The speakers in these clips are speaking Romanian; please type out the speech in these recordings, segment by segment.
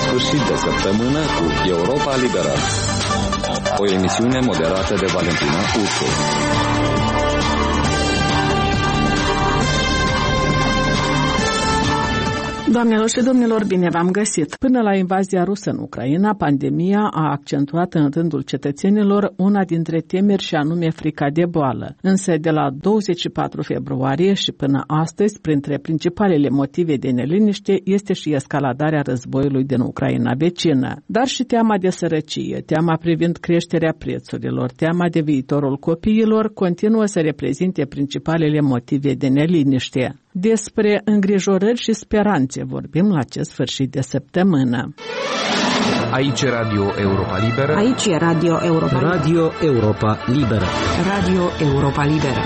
sfârșit de săptămână cu Europa Liberă. O emisiune moderată de Valentina Ursu. Doamnelor și domnilor, bine v-am găsit! Până la invazia rusă în Ucraina, pandemia a accentuat în rândul cetățenilor una dintre temeri și anume frica de boală. Însă de la 24 februarie și până astăzi, printre principalele motive de neliniște este și escaladarea războiului din Ucraina vecină. Dar și teama de sărăcie, teama privind creșterea prețurilor, teama de viitorul copiilor continuă să reprezinte principalele motive de neliniște. Despre îngrijorări și speranțe vorbim la acest sfârșit de săptămână. Aici Radio Europa Liberă. Aici e Radio Europa Liberă. Radio Europa Liberă. Radio Europa Liberă.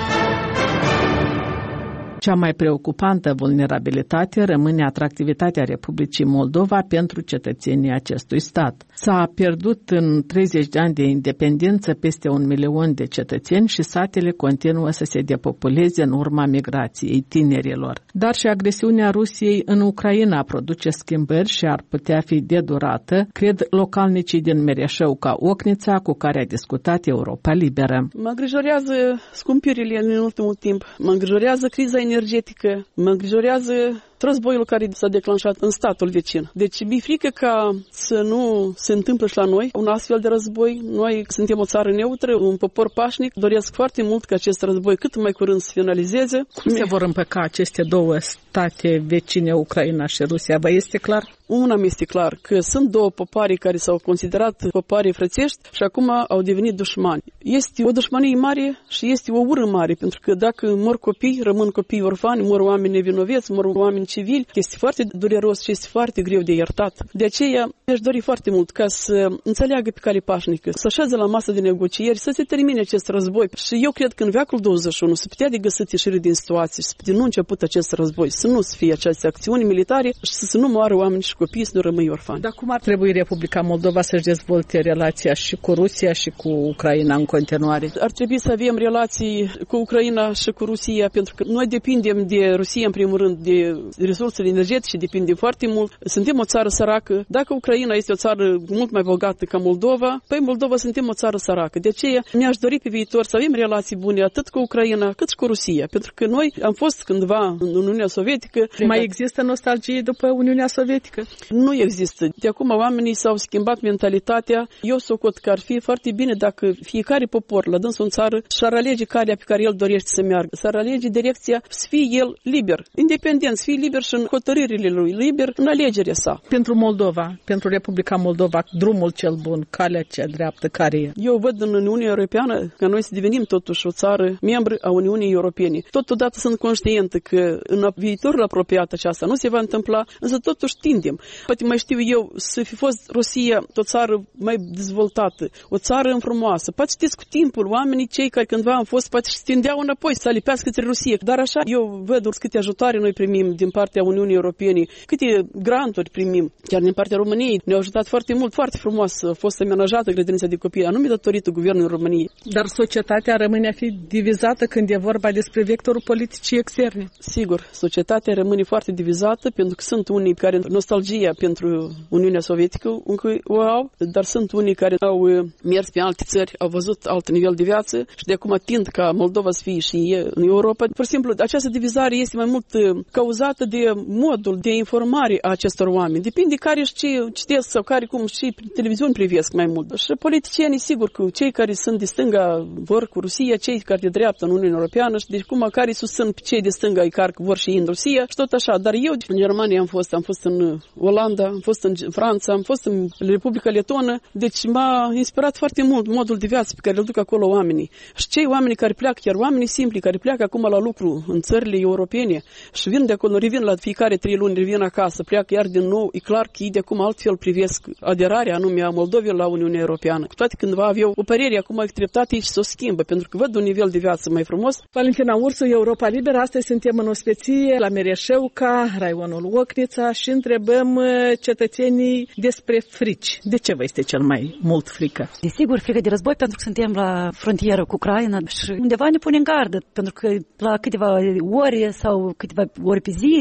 Cea mai preocupantă vulnerabilitate rămâne atractivitatea Republicii Moldova pentru cetățenii acestui stat. S-a pierdut în 30 de ani de independență peste 1 milion de cetățeni și satele continuă să se depopuleze în urma migrației tinerilor. Dar și agresiunea Rusiei în Ucraina produce schimbări și ar putea fi de durată, cred localnicii din Mereșeu ca Ocnița, cu care a discutat Europa Liberă. Mă îngrijorează scumpirile în ultimul timp, mă îngrijorează criza energetică, mă îngrijorează războiul care s-a declanșat în statul vecin. Deci mi-e frică ca să nu se întâmple și la noi un astfel de război. Noi suntem o țară neutră, un popor pașnic. Doresc foarte mult ca acest război cât mai curând să finalizeze. Cum se vor împăca aceste două state vecine, Ucraina și Rusia? Vă este clar? Una mi este clar, că sunt două popoare care s-au considerat popoare frățești și acum au devenit dușmani. Este o dușmanie mare și este o ură mare, pentru că dacă mor copii, rămân copii orfani, mor oameni nevinoveți, mor oameni civili, este foarte dureros și este foarte greu de iertat. De aceea mi-aș dori foarte mult ca să înțeleagă pe cale pașnică, să așeze la masă de negocieri, să se termine acest război. Și eu cred că în veacul 21 se putea de găsit ieșire din situație, să putea nu început acest război, să nu fie aceste acțiuni militare și să nu moară oameni și copii, să nu rămâi orfani. Dar cum ar trebui Republica Moldova să-și dezvolte relația și cu Rusia și cu Ucraina în continuare? Ar trebui să avem relații cu Ucraina și cu Rusia, pentru că noi depindem de Rusia, în primul rând, de resursele energetice, depindem foarte mult. Suntem o țară săracă. Dacă Ucraina este o țară mult mai bogată ca Moldova, păi Moldova suntem o țară săracă. De aceea mi-aș dori pe viitor să avem relații bune atât cu Ucraina cât și cu Rusia, pentru că noi am fost cândva în Uniunea Sovietică. Mai există nostalgie după Uniunea Sovietică? Nu există. De acum oamenii s-au schimbat mentalitatea. Eu socot că ar fi foarte bine dacă fiecare popor la dânsul în țară și-ar alege calea pe care el dorește să meargă. S-ar alege direcția să fie el liber, independent, să fie liber și în hotărârile lui, liber în alegerea sa. Pentru Moldova, pentru Republica Moldova, drumul cel bun, calea cea dreaptă, care e? Eu văd în Uniunea Europeană că noi să devenim totuși o țară membră a Uniunii Europene. Totodată sunt conștientă că în viitorul apropiat aceasta nu se va întâmpla, însă totuși tindem. Poate mai știu eu să fi fost Rusia o țară mai dezvoltată, o țară frumoasă. Poate știți cu timpul, oamenii cei care cândva au fost, poate și tindeau înapoi să alipească către Rusia. Dar așa, eu văd câte ajutoare noi primim din partea Uniunii Europene, câte granturi primim, chiar din partea României. Ne-au ajutat foarte mult, foarte frumos a fost amenajată grădinița de copii, anume datorită Guvernului României. Dar societatea rămâne a fi divizată când e vorba despre vectorul politicii externe. Sigur, societatea rămâne foarte divizată, pentru că sunt unii care nostalgia pentru Uniunea Sovietică încă o au, dar sunt unii care au mers pe alte țări, au văzut alt nivel de viață și de acum tind ca Moldova să fie și e în Europa. Pur și simplu, această divizare este mai mult cauzată de modul de informare a acestor oameni. Depinde care și ce citesc sau care cum și prin televiziuni privesc mai mult. Și politicienii, sigur, că cei care sunt de stânga vor cu Rusia, cei care de dreapta în Uniunea Europeană și deci cum care susțin pe cei de stânga îi care vor și în Rusia și tot așa. Dar eu în Germania am fost în Olanda, am fost în Franța, am fost în Republica Letonă, deci m-a inspirat foarte mult modul de viață pe care îl duc acolo oamenii. Și cei oameni care pleacă, chiar oamenii simpli care pleacă acum la lucru în țările europene și vin de acolo, revin la fiecare 3 luni, revin acasă, pleacă iar din nou, e clar că ei de acum altfel privesc aderarea anume a Moldovei la Uniunea Europeană. Cu toate cândva aveau o părere, acum treptat ei și o schimbă, pentru că văd un nivel de viață mai frumos. Valentina Ursu, Europa Liberă, astăzi suntem în ospeție la Mereșeuca, raionul Ocnița și întrebăm cetățenii despre frici. De ce vă este cel mai mult frică? Desigur, frică de război, pentru că suntem la frontieră cu Ucraina și undeva ne pune în gardă, pentru că la câteva ore sau câteva ori pe zi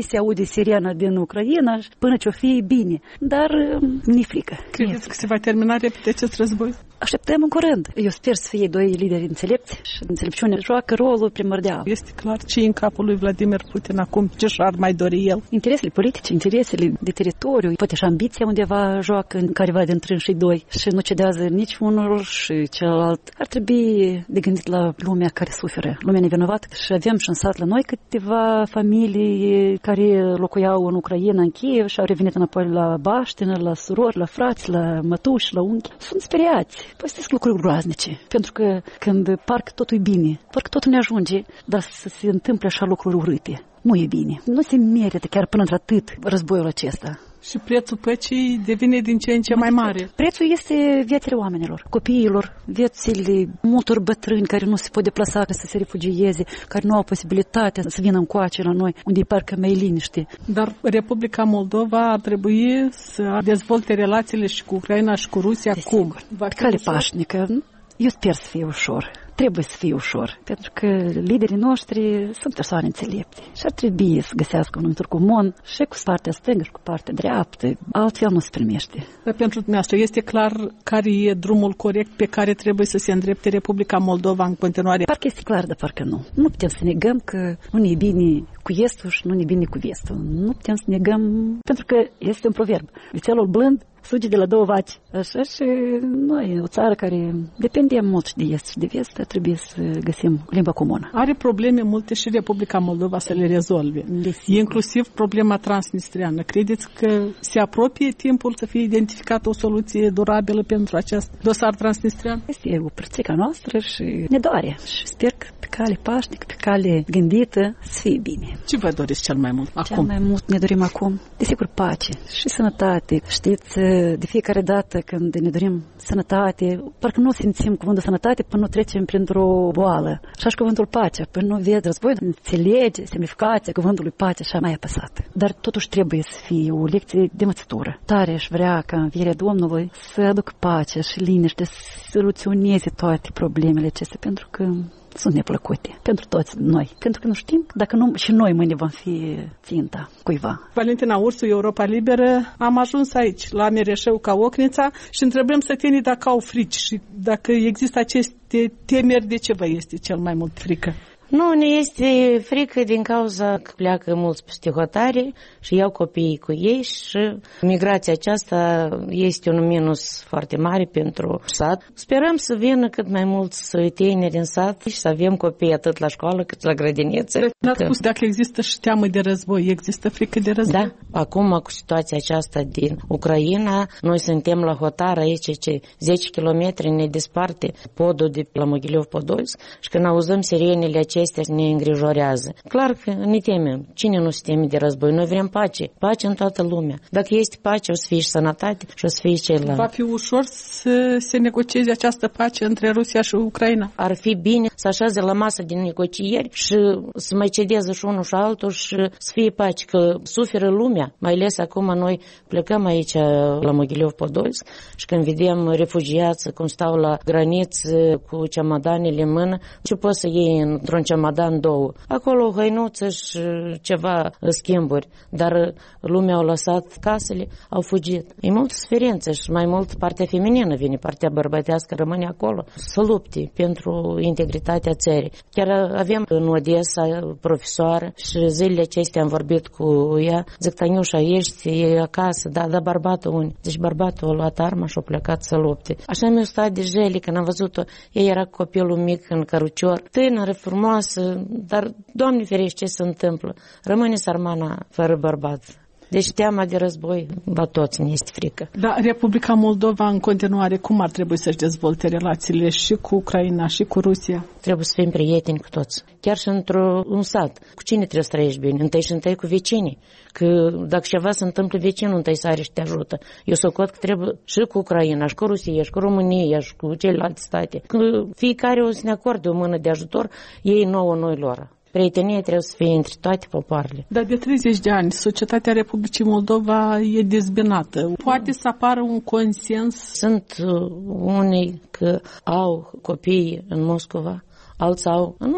se aude sirena din Ucraina până ce o fi bine. Dar ni frică. Credeți că se va termina repede acest război? Așteptăm în curând. Eu sper să fie doi lideri înțelepți și înțelepciunea joacă rolul primordial. Este clar ce e în capul lui Vladimir Putin acum, ce și-ar mai dori el. Interesele politice, interesele de teritoriu, poate și ambiția undeva joacă în careva dintre și doi și nu cedează nici unul și celălalt. Ar trebui de gândit la lumea care suferă, lumea nevinovată. Și avem și în sat la noi câteva familii care locuiau în Ucraina, în Kiev și au revenit înapoi la baștină, la surori, la frați, la mătuși, la unchi. Sunt speriați. Păi sunt lucruri groaznice, pentru că când parcă totul e bine, parcă totul ne ajunge, dar să se întâmple așa lucruri urâte. Nu e bine. Nu se merită chiar până într-atât războiul acesta. Și prețul păcii devine din ce în ce mai mare. Prețul este viețile oamenilor, copiilor, viețile multor bătrâni care nu se pot deplasa ca să se refugieze, care nu au posibilitatea să vină încoace la noi, unde e parcă mai liniște. Dar Republica Moldova ar trebui să dezvolte relațiile și cu Ucraina și cu Rusia. Cum? Pe cale pașnică. Eu sper să fie ușor. Trebuie să fie ușor, pentru că liderii noștri sunt persoane înțelepte și ar trebui să găsească un numitor comun și cu partea stângă și cu partea dreaptă. Altfel nu se primește. Dar pentru dumneavoastră este clar care e drumul corect pe care trebuie să se îndrepte Republica Moldova în continuare? Parcă este clar, dar parcă nu. Nu putem să negăm că nu e bine cu estul și nu e bine cu vestul. Nu putem să negăm, pentru că este un proverb. Vițelul blând suge de la două vaci. Așa și noi, o țară care depindem mult și de est și de vest, trebuie să găsim limba comună. Are probleme multe și Republica Moldova să le rezolve. Inclusiv problema transnistriană. Credeți că se apropie timpul să fie identificată o soluție durabilă pentru acest dosar transnistrian? Este o părțica noastră și ne doare. Și sper că pe cale pașnică, pe cale gândită, să fie bine. Ce vă doriți cel mai mult acum? Cel mai mult ne dorim acum, desigur, pace și sănătate. Știți, de fiecare dată când ne dorim sănătate, parcă nu simțim cuvântul sănătate până nu trecem printr-o boală. Așa și cuvântul pace, până nu vezi război, înțelege semnificația cuvântului pace așa mai apăsată. Dar totuși trebuie să fie o lecție de învățătură. Tare aș vrea ca învierea Domnului să aducă pace și liniște, să soluționeze toate problemele acestea, pentru că sunt neplăcute pentru toți noi. Pentru că nu știm dacă nu și noi mâine vom fi ținta cuiva. Valentina Ursu, Europa Liberă, am ajuns aici, la Mereșeu ca Ocnița și întrebăm sătenii dacă au frici și dacă există aceste temeri, de ce vă este cel mai mult frică? Nu, ne este frică din cauza că pleacă mulți peste hotare și iau copiii cu ei și migrația aceasta este un minus foarte mare pentru sat. Sperăm să vină cât mai mulți tineri din sat și să avem copii atât la școală cât la grădiniță. N-ați spus dacă există și teamă de război, există frică de război? Da, acum cu situația aceasta din Ucraina, noi suntem la hotar aici, 10 km ne desparte podul de la Mogilov-Podolsk și când auzăm sirenele acestea ne îngrijorează. Clar că ne temem. Cine nu se teme de război? Noi vrem pace. Pace în toată lumea. Dacă este pace, o să fie și sănătate și o să fie ceilalți. Va fi ușor să se negocieze această pace între Rusia și Ucraina? Ar fi bine să așeze la masă din negocieri și să mai cedeze și unul și altul și să fie pace, că suferă lumea. Mai ales acum noi plecăm aici la Mogilov-Podolsk și când vedem refugiați cum stau la graniță cu ceamadanele în mână, ce poți să iei într-un ceamadan două. Acolo o hăinuță și ceva schimburi, dar lumea au lăsat casele, au fugit. E multă suferință și mai mult partea feminină vine, partea bărbătească rămâne acolo să lupte pentru integritatea țării. Chiar avem în Odessa profesoară și zilele acestea am vorbit cu ea, zic, Taniușa, ești acasă, da, bărbatul unde? Deci bărbatul a luat arma și a plecat să lupte. Așa mi-a stat de jeli când am văzut-o, ea era copilul mic în cărucior, tânără, frumoasă, dar, Doamne ferește, ce se întâmplă? Rămâne sărmana fără bărbat. Deci teama de război, la toți ne este frică. Da, Republica Moldova în continuare, cum ar trebui să-și dezvolte relațiile și cu Ucraina și cu Rusia? Trebuie să fim prieteni cu toți. Chiar și într-un sat. Cu cine trebuie să trăiești bine? Întâi cu vecinii. Că dacă ceva se întâmplă, vecinul întâi sare și te ajută. Eu socot că trebuie și cu Ucraina, și cu Rusia, și cu România, și cu celelalte state. Că fiecare o să ne acorde o mână de ajutor, ei nouă, noi lor. Prietenia trebuie să fie între toate popoarele. Dar de 30 de ani, societatea Republicii Moldova e dezbinată. Poate să apară un consens? Sunt unii că au copii în Moscova, alții au în Uniunea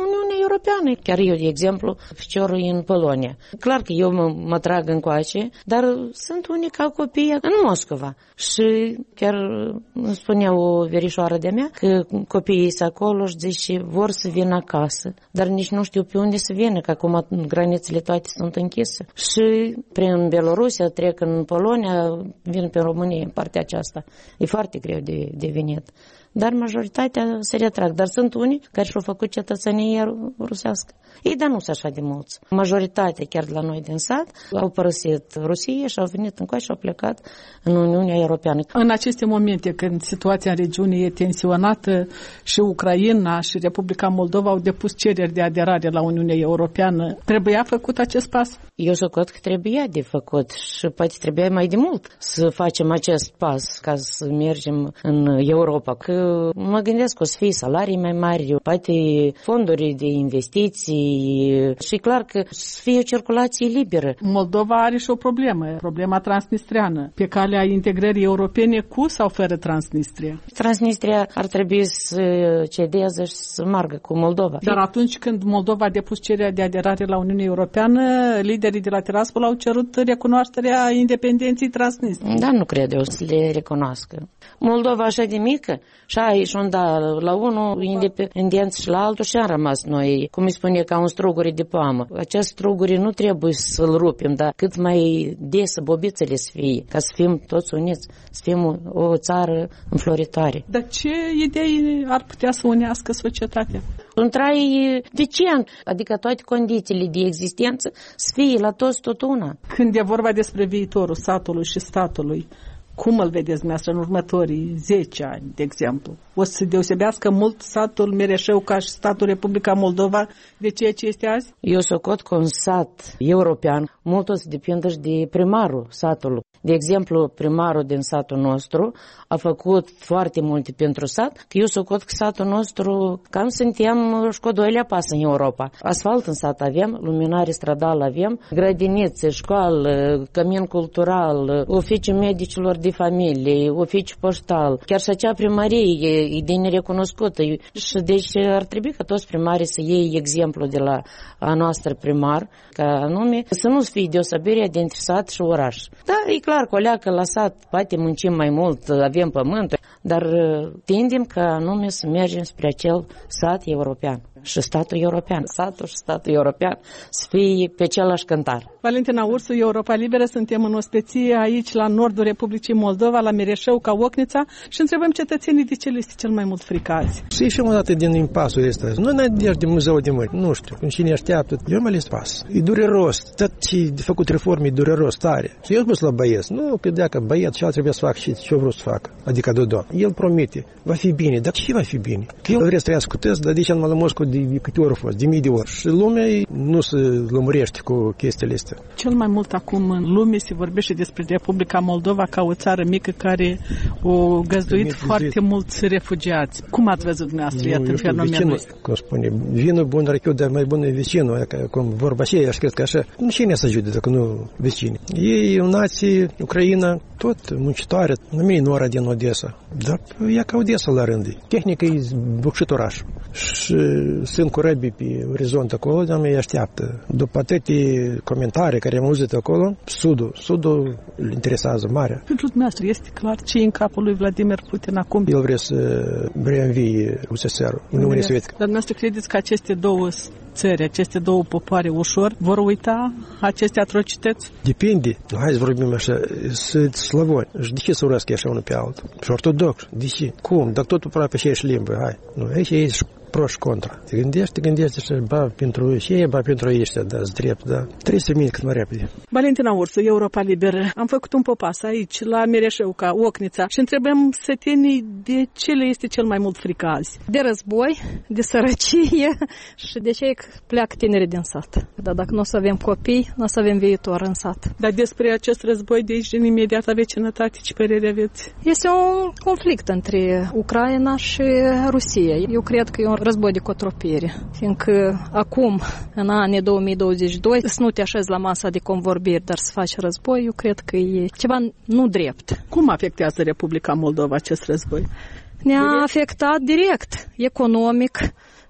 Europeană. Chiar eu, de exemplu, piciorul în Polonia. Clar că eu mă trag încoace, dar sunt unii ca copii în Moscova. Și chiar îmi spunea o verișoară de-a mea că copiii sunt acolo și zice vor să vină acasă, dar nici nu știu pe unde să vină, că acum granițele toate sunt închise. Și prin Belorusia trec în Polonia, vin pe România în partea aceasta. E foarte greu de venit. Dar majoritatea se retrag. Dar sunt unii care și-au făcut cetățenie rusească. Ei, dar nu sunt așa de mulți. Majoritatea, chiar de la noi din sat, au părăsit Rusia și au venit încoace și au plecat în Uniunea Europeană. În aceste momente, când situația în regiune e tensionată și Ucraina și Republica Moldova au depus cereri de aderare la Uniunea Europeană, trebuia făcut acest pas? Eu socot că trebuia de făcut și poate trebuia mai de mult să facem acest pas ca să mergem în Europa. Că mă gândesc că o să fie salarii mai mari, poate fonduri de investiții și clar că să fie o circulație liberă. Moldova are și o problemă, problema transnistreană, pe calea integrării europene cu sau fără Transnistria. Transnistria ar trebui să cedeze și să meargă cu Moldova. Dar atunci când Moldova a depus cererea de aderare la Uniunea Europeană, liderii de la Tiraspol au cerut recunoașterea independenței Transnistriei. Da, nu cred eu să le recunoască. Moldova așa de mică și ai și la unul independență și la altul și am rămas noi, cum îi spune, ca un struguri de poamă. Acest struguri nu trebuie să-l rupem, dar cât mai des bobițele să fie, ca să fim toți uniți, să fim o țară înfloritoare. Dar ce idei ar putea să unească societatea? Un trai decent, adică toate condițiile de existență să fie la toți tot una. Când e vorba despre viitorul satului și statului, cum îl vedeți dumneavoastră în următorii 10 ani, de exemplu? O să se deosebească mult satul Mereșeu ca și statul Republica Moldova de ceea ce este azi? Eu socot că un sat european mult o să depindă și de primarul satului. De exemplu, primarul din satul nostru a făcut foarte multe pentru sat, că eu socot că satul nostru cam suntem și cu doilea pas în Europa. Asfalt în sat avem, luminare stradală avem, grădinițe, școală, cămin cultural, oficiul medicilor de familie, oficiul poștal, chiar și acea primărie e de nerecunoscută. Și deci ar trebui ca toți primarii să iei exemplu de la a noastră primar, ca anume să nu fie deosebirea dintre sat și oraș. Da, e clar că o leacă la sat, poate muncim mai mult, avem pământ, dar tindem ca anume să mergem spre acel sat european și statul european. Satul și statul european să fie pe același cântar. Valentina Ursu, Europa Liberă, suntem în ospeție aici la nordul Republicii Moldova, la Mereșeu, ca Ocnița, și întrebăm cetățenii de ce le este cel mai mult frică azi. Să ieșim o dată din impasul ăsta. Nu înainte de muzeu de mâini, nu știu, când cine așteaptă. Eu mă ales pas. E dureros, tot ce de făcut reforme e dureros, tare. Și eu spus la băieți, nu credea că băiat și trebuie să fac și ce vreau să fac, adică Dodon. El promite, va fi bine, dar ce va fi bine? Că eu vreau să trăiască cu tăți, dar de ce am la Moscova de câte ori a fost, de mii de ori. Și lumea nu se lămurește cu chestiile astea. Cel mai mult acum în lume se vorbește despre Republica Moldova ca o țară mică care o găzduit foarte mulți refugiați. Cum ați văzut dumneavoastră, iată, fenomenul ăsta? Cum spune, vinul bun răchiu, dar mai bun e vecinul, cum vorba aceea, și cred că așa, nu cine să ajute dacă nu vecini. Ei, nații, Ucraina, tot muncitoare, numai Nora din Odessa, dar ea ca Odessa la rând. Tehnica e bucșit oraș. Și sunt cu răbii pe orizont acolo, dar îi așteaptă. După atâtea comentarii care am auzit acolo, Sudul îl interesează mare. Pentru dumneavoastră este clar ce e în capul lui Vladimir Putin acum? El vrea să reînvie USSR-ul, Uniunea Sovietică. Dar dumneavoastră credeți că aceste două țări, aceste două popoare ușor vor uita aceste atrocități? Depinde. Hai să vorbim așa, sunt slavoni. Și de ce să urăsc așa unul pe altul? Și ortodox. De ce? Cum? Dacă totul aproape aceeași limbă. Hai. Nu, aici e pro și contra. Te gândești și ba pentru ei, ba pentru ăștia, da, zdrept, da. Trebuie să mine cât mai repede. Valentina Ursu, Europa Liberă. Am făcut un popas aici, la Mereșeu, ca Ocnița, și întrebăm sătenii de ce le este cel mai mult frică azi. De război, de sărăcie și de ce pleacă tinerii din sat. Dar dacă nu o să avem copii, nu o să avem viitor în sat. Dar despre acest război de aici, din imediata vecinătate, ce părere aveți? Este un conflict între Ucraina și Rusia. Eu cred că e un război de cotropire, fiindcă acum, în anii 2022, să nu te așezi la masa de convorbiri, dar să faci război, eu cred că e ceva nu drept. Cum afectează Republica Moldova acest război? Ne-a afectat direct, economic,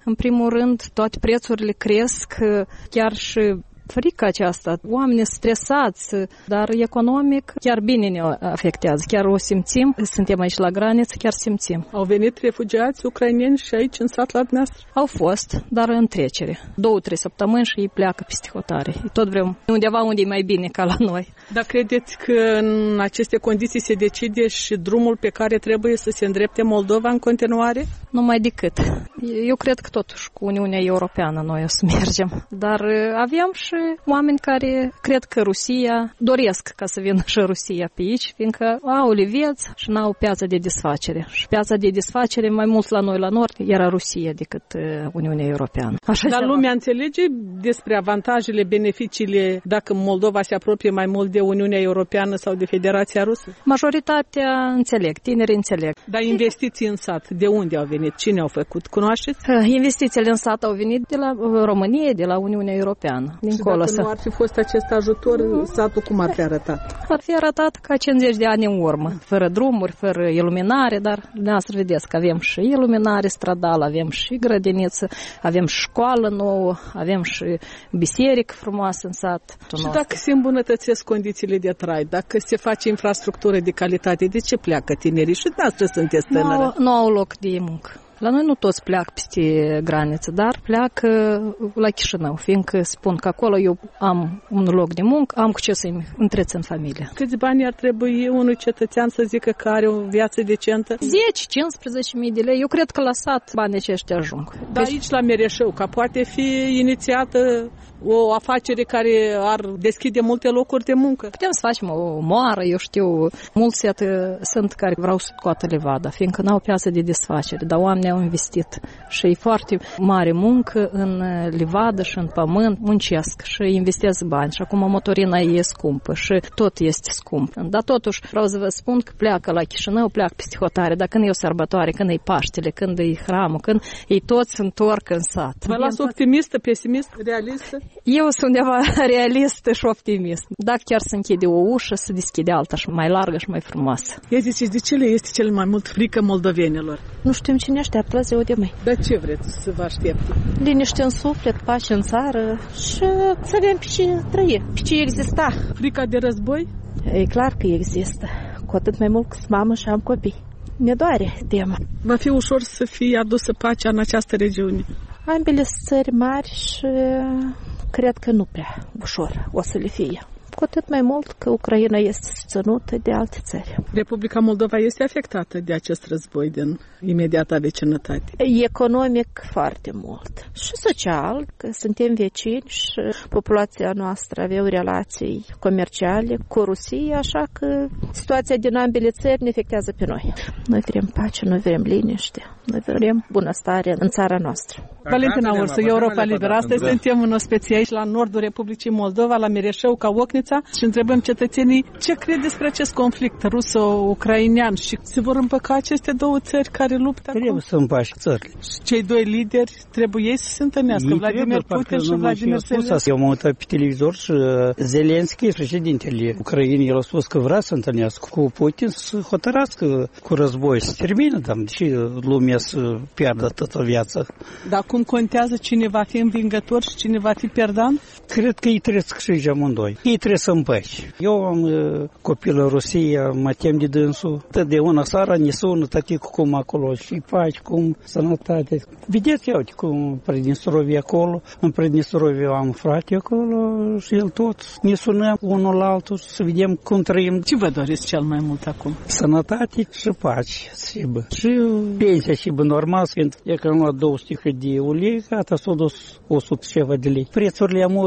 În primul rând, toate prețurile cresc, chiar și frica aceasta, oamenii stresați, dar economic chiar bine ne afectează, chiar o simțim, suntem aici la graniță, chiar simțim. Au venit refugiați ucraineni și aici în sat la dumneavoastră? Au fost, dar în trecere. 2-3 săptămâni și ei pleacă peste hotare. Tot vrem undeva unde e mai bine ca la noi. Dar credeți că în aceste condiții se decide și drumul pe care trebuie să se îndrepte Moldova în continuare? Numai decât. Eu cred că totuși cu Uniunea Europeană noi o să mergem. Dar avem și oameni care cred că Rusia, doresc ca să vină și Rusia pe aici, fiindcă au vieți și n-au piața de desfacere. Și piața de desfacere mai mult la noi la nord era Rusia decât Uniunea Europeană. Dar lumea înțelege despre avantajele, beneficiile dacă Moldova se apropie mai mult de Uniunea Europeană sau de Federația Rusă? Majoritatea înțeleg, tinerii înțeleg. Dar investiții în sat, de unde au venit? Cine au făcut? Cunoașteți? Investițiile în sat au venit de la România, de la Uniunea Europeană. Dincolo. Dacă nu ar fi fost acest ajutor, satul cum ar fi arătat? Ar fi arătat ca 50 de ani în urmă, fără drumuri, fără iluminare, dar dumneavoastră vedeți că avem și iluminare stradală, avem și grădiniță, avem școală nouă, avem și biserică frumoasă în sat. Și dacă se îmbunătățesc condițiile de trai, dacă se face infrastructură de calitate, de ce pleacă tinerii? Și dumneavoastră sunteți tânără. Nu au loc de muncă. La noi nu toți pleacă peste graniță, dar pleacă la Chișinău, fiindcă spun că acolo eu am un loc de muncă, am cu ce să-i întrețin familia. Câți bani ar trebui unui cetățean să zică că are o viață decentă? 10-15 mii de lei. Eu cred că la sat banii aceștia ajung. Dar aici la Mereșău, ca poate fi inițiată o afacere care ar deschide multe locuri de muncă. Putem să facem o moară, eu știu, mulți sunt care vreau să scoată levada, fiindcă n-au piață de desfacere, dar oamenii au investit și e foarte mare muncă în livadă și în pământ, muncesc și investează bani și acum motorina e scumpă și tot este scump. Dar totuși vreau să vă spun că pleacă la Chișinău, pleacă peste hotare, dar când e o sărbătoare, când e Paștele, când e hramul, când ei toți se întorc în sat. Vă las optimistă, pesimist, realistă? Eu sunt undeva realistă și optimist. Dacă chiar se închide o ușă, se deschide alta și mai largă și mai frumoasă. Ia ziceți, de ce le este cel mai mult frică moldovenilor? Nu știm cine așteaptă la ziua de mâine. Dar ce vreți să vă aștepte? Liniște în suflet, pace în țară și să avem pe ce trăi, pe ce exista. Frica de război? E clar că există, cu atât mai mult că sunt mamă și am copii. Ne doare tema. Va fi ușor să fie adusă pacea în această regiune? Ambele țări mari și cred că nu prea ușor o să le fie. Cu atât mai mult că Ucraina este susținută de alte țări. Republica Moldova este afectată de acest război din imediata vecinătate. Economic foarte mult. Și social, că suntem vecini și populația noastră avea relații comerciale cu Rusia, așa că situația din ambele țări ne afectează pe noi. Noi vrem pace, noi vrem liniște, noi vrem bunăstare în țara noastră. Valentina Ursu, Europa Liberă. Astăzi suntem în ospecie aici la nordul Republicii Moldova, la Mereșău, ca Ocnița, și întrebăm cetățenii ce cred despre acest conflict ruso-ucrainean și se vor împăca aceste două țări care luptă acum? Trebuie să împaci țările. Și cei doi lideri trebuie ei să se întâlnească, Vladimir Putin și Vladimir Zelenski. Eu m-am uitat pe televizor și Zelenski, președintele Ucrainei, el a spus că vrea să întâlnească cu Putin, să hotărască cu război, să termină, dar deși lumea să piardă toată viața. Dar cum contează cine va fi învingător și cine va fi perdant? Cred că ei trebuie să câștige amândoi. Ei trebuie să împăci. Eu am copil în Rusia, mă tem de dânsul. Totdeauna seara ne sună tăticul cum acolo și paci, cum sănătate. Vedeți, uite, cum Pridnestrovie acolo. În Pridnestrovie am frate acolo și el tot. Ne sunăm unul la altul să vedem cum trăim. Ce vă doriți cel mai mult acum? Sănătate și pace. Și pensia și normal, pentru că am luat 200 de ulei, gata, s-a dus 100 ceva de lei. Prețurile am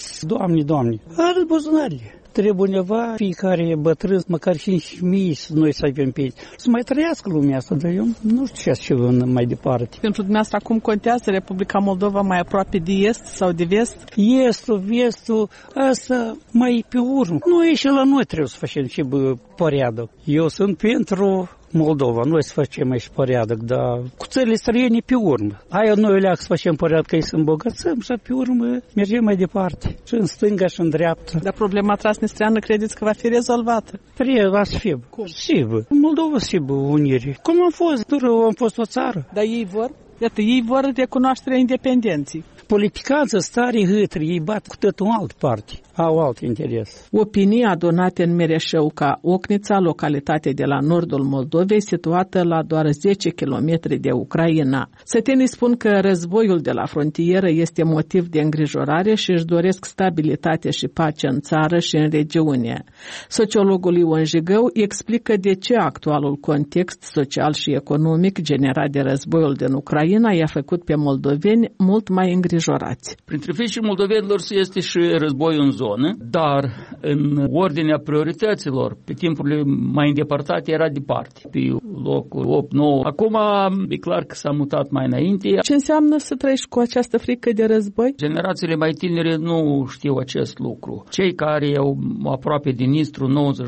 Doamne, are buzunarele. Trebuie undeva, fiecare bătrân, măcar 5.000 noi să avem pensii. Să mai trăiască lumea asta, dar eu nu știu ce mai departe. Pentru dumneavoastră acum contează Republica Moldova mai aproape de est sau de vest? Estul, vestul, asta mai pe urmă. Noi și la noi trebuie să facem și porядок. Eu sunt pentru Moldova, noi să facem aici porядок, dar cu țările străine pe urmă. Aia noi leac să facem porядок, că îi să îmbogățăm și pe urmă mergem mai departe. Și în stânga și în dreapta. Dar problema transnistreană credeți că va fi rezolvată? Trebuie să fie. Cum? Sibă. Moldova sibă unire. Cum am fost? Dură am fost o țară. Dar ei vor? Iată, ei vor recunoașterea independenței. Politicanță, stare hâtri, ei bat cu totul în altă parte, au alt interes. Opinii adunate în Mereșeuca, Ocnița, localitate de la nordul Moldovei, situată la doar 10 km de Ucraina. Sătenii spun că războiul de la frontieră este motiv de îngrijorare și își doresc stabilitate și pace în țară și în regiune. Sociologul Ion Jigău explică de ce actualul context social și economic generat de războiul din Ucraina i-a făcut pe moldoveni mult mai îngrijorați. Printre fișii moldovenilor este și războiul în zonă, dar în ordinea priorităților, pe timpurile mai îndepărtate, era departe, pe locul 8-9. Acum e clar că s-a mutat mai înainte. Ce înseamnă să trăiești cu această frică de război? Generațiile mai tinere nu știu acest lucru. Cei care au aproape din Nistru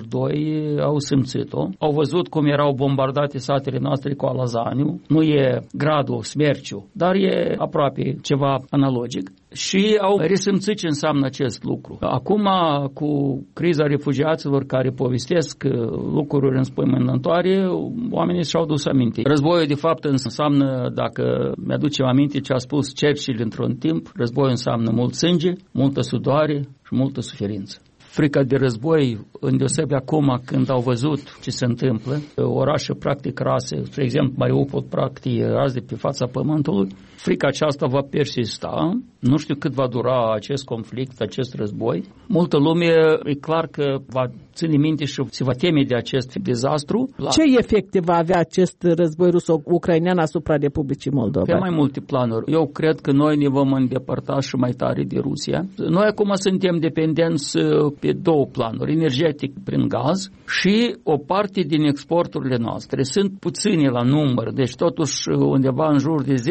92 au simțit-o, au văzut cum erau bombardate satele noastre cu Alazaniu. Nu e gradul Smerciu, dar e aproape ceva analogic. Și au resimțit ce înseamnă acest lucru. Acum, cu criza refugiaților care povestesc lucruri înspăimântătoare, oamenii și-au dus aminte. Războiul, de fapt, înseamnă, dacă mi-aducem aminte ce a spus Churchill într-un timp, războiul înseamnă mult sânge, multă sudoare și multă suferință. Frica de război, îndeosebi acum când au văzut ce se întâmplă, orașe practic rase, spre exemplu Mariupol practic ras de pe fața pământului, frica aceasta va persista, nu știu cât va dura acest conflict, acest război. Multă lume e clar că va ține minte și se va teme de acest dezastru. Ce efecte va avea acest război ruso-ucrainean asupra Republicii Moldova? Pe mai multe planuri. Eu cred că noi ne vom îndepărta și mai tare de Rusia. Noi acum suntem dependenți pe două planuri, energetic prin gaz și o parte din exporturile noastre sunt puține la număr, deci totuși undeva în jur de 10%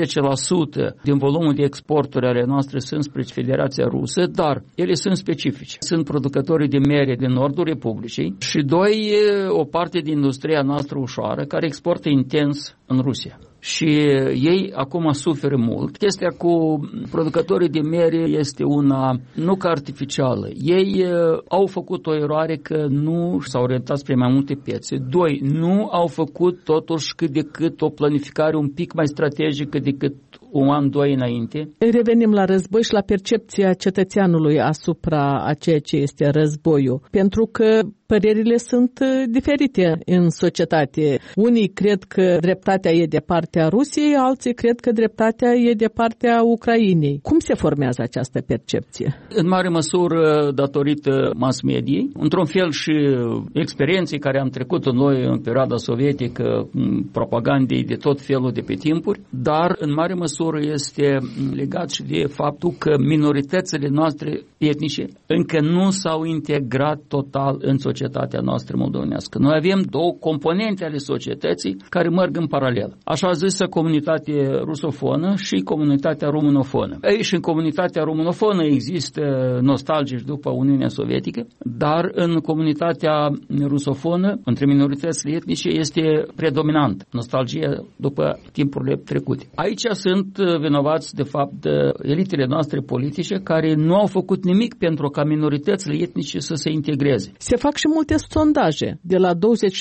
din volumul de exporturi ale noastre sunt spre Federația Rusă, dar ele sunt specifice. Sunt producătorii de mere din nordul Republicii și doi, o parte din industria noastră ușoară care exportă intens în Rusia. Și ei acum suferă mult. Chestia cu producătorii de mere este una nu că artificială. Ei au făcut o eroare că nu s-au orientat spre mai multe piețe. Doi, nu au făcut totuși cât de cât o planificare un pic mai strategică decât un an, doi înainte. Revenim la război și la percepția cetățeanului asupra a ceea ce este războiul. Pentru că părerile sunt diferite în societate. Unii cred că dreptatea e de partea Rusiei, alții cred că dreptatea e de partea Ucrainei. Cum se formează această percepție? În mare măsură datorită mass-mediei, într-un fel și experienței care am trecut noi în perioada sovietică, propagandei de tot felul de pe timpuri, dar în mare măsură este legat și de faptul că minoritățile noastre etnice încă nu s-au integrat total în societatea noastră moldovenească. Noi avem două componente ale societății care merg în paralel. Așa zisă comunitate rusofonă și comunitatea românofonă. Aici în comunitatea românofonă există nostalgici după Uniunea Sovietică, dar în comunitatea rusofonă, între minoritățile etnice, este predominant nostalgia după timpurile trecute. Aici sunt vinovați, de fapt, elitele noastre politice care nu au făcut nimic pentru ca minoritățile etnice să se integreze. Se fac și multe sondaje. De la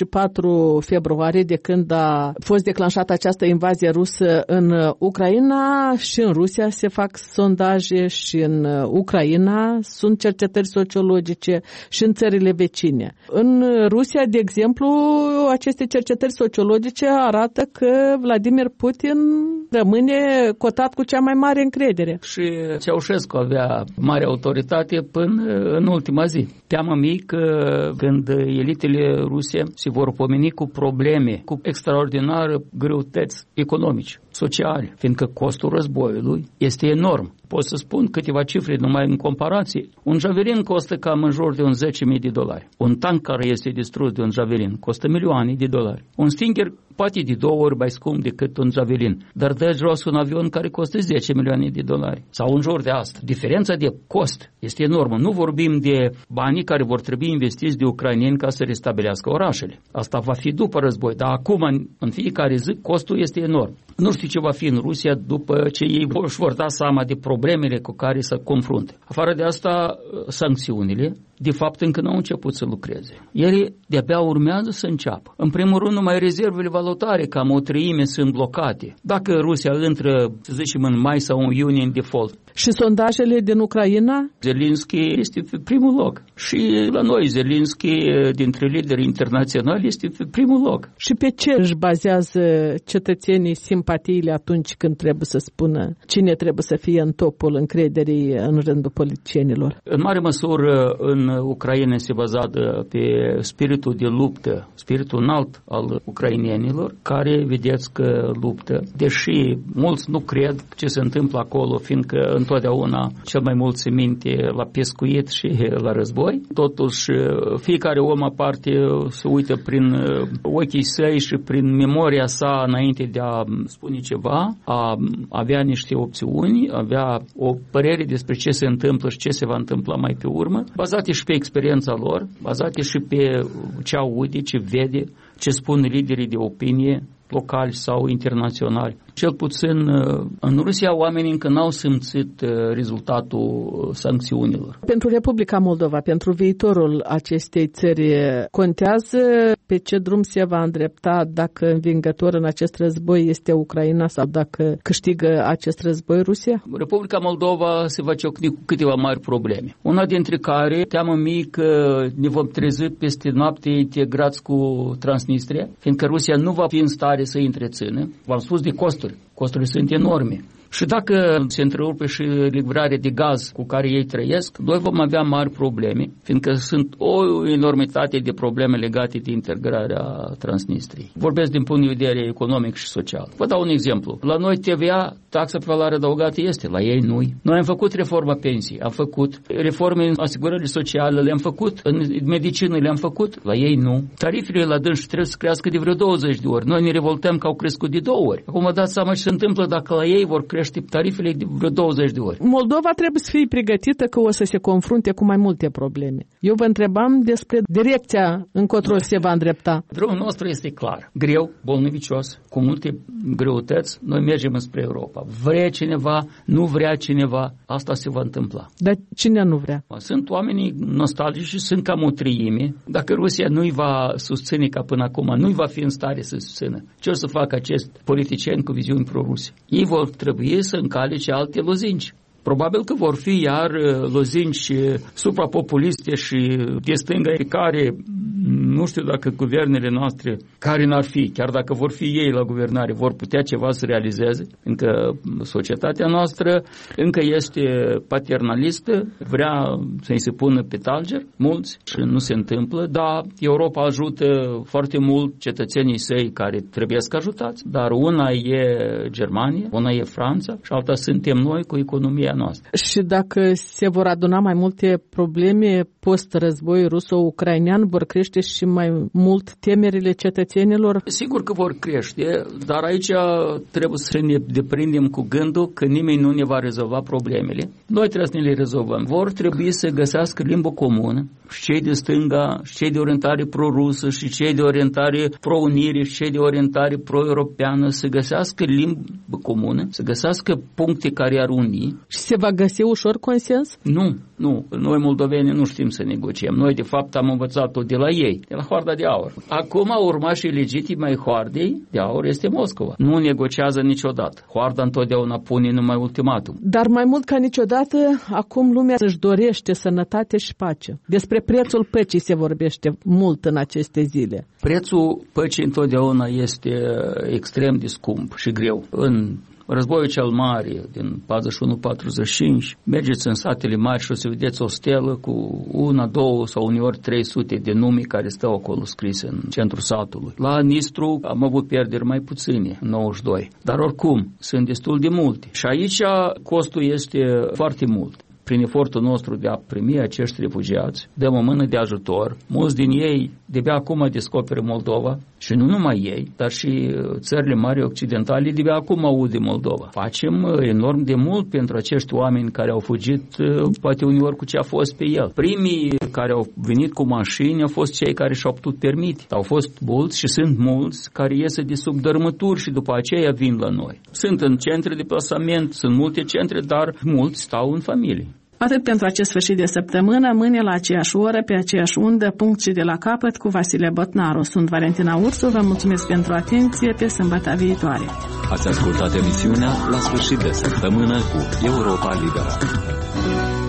24 februarie, de când a fost declanșată această invazie rusă în Ucraina, și în Rusia se fac sondaje și în Ucraina sunt cercetări sociologice și în țările vecine. În Rusia, de exemplu, aceste cercetări sociologice arată că Vladimir Putin rămâne cotat cu cea mai mare încredere. Și Ceaușescu avea mare autoritate până în ultima zi. Teamă mie că când elitele ruse se vor pomeni cu probleme, cu extraordinare greutăți economice, sociale, fiindcă costul războiului este enorm. Pot să spun câteva cifre numai în comparație. Un javelin costă cam în jur de $10.000. Un tank care este distrus de un javelin costă $1.000.000. Un Stinger poate de 2 ori mai scump decât un javelin, dar dă jos un avion care costă $10.000.000 sau în jur de asta. Diferența de cost este enormă. Nu vorbim de banii care vor trebui investiți de ucraineni ca să restabilească orașele. Asta va fi după război, dar acum, în fiecare zi, costul este enorm. Nu știu ce va fi în Rusia după ce ei își vor da seama de problemele cu care se confruntă. Afară de asta, sancțiunile, de fapt încă nu au început să lucreze. Ele de-abia urmează să înceapă. În primul rând, numai rezervele valutare, cam o treime, sunt blocate. Dacă Rusia intră, să zicem, în mai sau în iunie în default. Și sondajele din Ucraina? Zelenski este pe primul loc. Și la noi, Zelenski, dintre liderii internaționali, este pe primul loc. Și pe ce își bazează cetățenii simpatiile atunci când trebuie să spună cine trebuie să fie în topul încrederii în rândul politicienilor? În mare măsură, în Ucraina se bazează pe spiritul de luptă, spiritul înalt al ucrainenilor, care vedeți că luptă. Deși mulți nu cred ce se întâmplă acolo, fiindcă întotdeauna cel mai mult se minte la pescuit și la război. Totuși, fiecare om aparte se uită prin ochii săi și prin memoria sa înainte de a spune ceva, a avea niște opțiuni, avea o părere despre ce se întâmplă și ce se va întâmpla mai pe urmă, bazate și pe experiența lor, bazate și pe ce aude, ce vede, ce spun liderii de opinie locali sau internaționali. Cel puțin în Rusia oamenii încă n-au simțit rezultatul sancțiunilor. Pentru Republica Moldova, pentru viitorul acestei țări, contează pe ce drum se va îndrepta, dacă învingător în acest război este Ucraina sau dacă câștigă acest război Rusia? Republica Moldova se va ciocni cu câteva mari probleme. Una dintre care, teamă mie că ne vom trezi peste noapte integrați cu Transnistria, fiindcă Rusia nu va fi în stare să întrețină. V-am spus de costuri. Costurile sunt enorme. Și dacă se întrerupe și livrarea de gaz cu care ei trăiesc, noi vom avea mari probleme, fiindcă sunt o enormitate de probleme legate de integrarea Transnistriei. Vorbesc din punct de vedere economic și social. Vă dau un exemplu. La noi TVA, taxa pe valoare adăugată este, la ei nu. Noi am făcut reforma pensiei, am făcut reforme în asigurările sociale, le-am făcut, în medicină le-am făcut, la ei nu. Tarifele la dânsi trebuie să crească de vreo 20 de ori. Noi ne revoltăm că au crescut de 2 ori. Acum vă dați seama ce se întâmplă dacă la ei vor crește tarifele de vreo 20 de ori. Moldova trebuie să fie pregătită că o să se confrunte cu mai multe probleme. Eu vă întrebam despre direcția încotro se va îndrepta. Drumul nostru este clar. Greu, bolnăvicios, cu multe greutăți, noi mergem înspre Europa. Vrea cineva, nu vrea cineva, asta se va întâmpla. Dar cine nu vrea? Sunt oamenii nostalgici și sunt cam o treime. Dacă Rusia nu-i va susține ca până acum, nu-i va fi în stare să susțină. Ce o să facă acești politicieni cu viziuni pro-ruse? Ei vor trebui să încalce alte lozinci. Probabil că vor fi iar lozinci suprapopuliste și de stânga care nu știu dacă guvernele noastre, care n-ar fi, chiar dacă vor fi ei la guvernare, vor putea ceva să realizeze, încă societatea noastră încă este paternalistă, vrea să-i se pună pe talger, mulți, și nu se întâmplă, dar Europa ajută foarte mult cetățenii săi care trebuie să ajutați, dar una e Germania, una e Franța și alta suntem noi cu economia noastră. Și dacă se vor aduna mai multe probleme post-război ruso-ucrainean, vor crește și mai mult temerile cetățenilor? Sigur că vor crește, dar aici trebuie să ne deprindem cu gândul că nimeni nu ne va rezolva problemele. Noi trebuie să ne le rezolvăm. Vor trebui să găsească limbă comună și cei de stânga, și cei de orientare pro-rusă, și cei de orientare pro-unire, și cei de orientare pro-europeană, să găsească limbă comună, să găsească puncte care ar uni. Și se va găsi ușor consens? Nu. Noi moldovenii nu știm să negociem. Noi, de fapt, am învățat-o de la ei, de la Hoarda de Aur. Acum, urmașii legitimi ai Hoardei de Aur este Moscova. Nu negociază niciodată. Hoarda întotdeauna pune numai ultimatum. Dar mai mult ca niciodată, acum lumea își dorește sănătate și pace. Despre prețul păcii se vorbește mult în aceste zile. Prețul păcii întotdeauna este extrem de scump și greu. În Războiul cel mare din 41-45, mergeți în satele mari și o să vedeți o stelă cu 1, 2 sau uneori 300 de nume care stau acolo scrise în centrul satului. La Nistru am avut pierderi mai puține, 92, dar oricum sunt destul de multe. Și aici costul este foarte mult. Prin efortul nostru de a primi acești refugiați, dăm o mână de ajutor. Mulți din ei de-abia acum descoperă Moldova și nu numai ei, dar și țările mari occidentale de-abia acum aud de Moldova. Facem enorm de mult pentru acești oameni care au fugit, poate uneori cu ce a fost pe el. Primii care au venit cu mașini au fost cei care și-au putut permite. Au fost mulți și sunt mulți care iese de sub dărâmături și după aceea vin la noi. Sunt în centre de plasament, sunt multe centre, dar mulți stau în familie. Atât pentru acest sfârșit de săptămână, mâine la aceeași oră, pe aceeași undă, punct și de la capăt cu Vasile Botnaru. Sunt Valentina Ursu, vă mulțumesc pentru atenție, pe sâmbătă viitoare. Ați ascultat emisiunea La sfârșit de săptămână cu Europa Liberă.